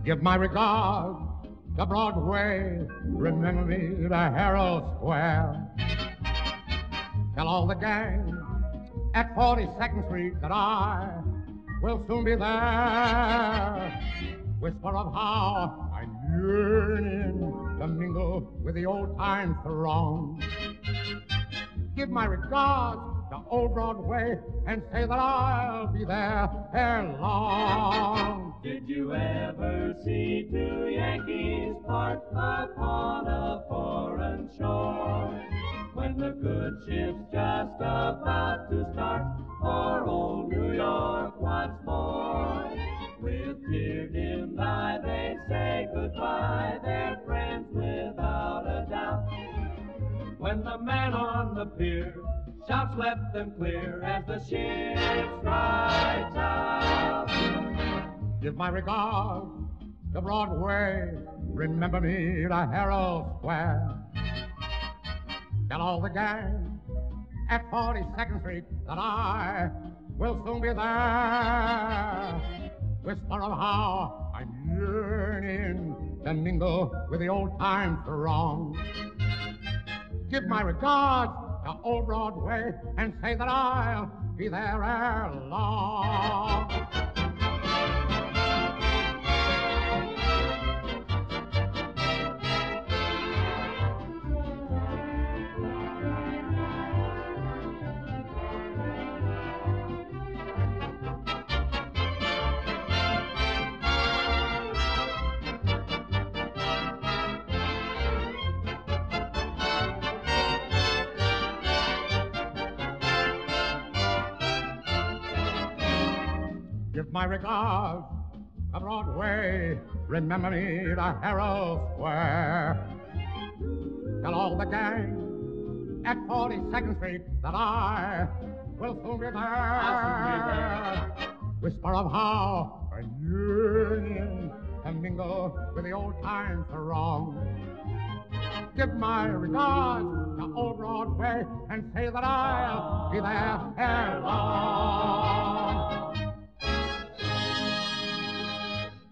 Give my regards to Broadway. Remember me to Herald Square. Tell all the gang at 42nd Street that I will soon be there. Whisper of how I'm yearning to mingle with the old-time throng. Give my regards to old Broadway and say that I'll be there ere long. Did you ever see two Yankees part upon a foreign shore? When the good ship's just about to start for old New York once more. With tear-dimmed eye they say goodbye, they're friends without a doubt. When the man on the pier shouts let them clear as the ship strides out. Give my regards to Broadway. Remember me to Herald Square. Tell all the gang at 42nd Street that I will soon be there. Whisper of how I'm yearning to mingle with the old-time throng. Give my regards to old Broadway and say that I'll be there ere long. Give my regards to Broadway. Remember me to Herald Square. Tell all the gang at 42nd Street that I will soon be there. Whisper of how I'm yearning to mingle with the old-time throng. Give my regards to old Broadway and say that I'll be there ere long.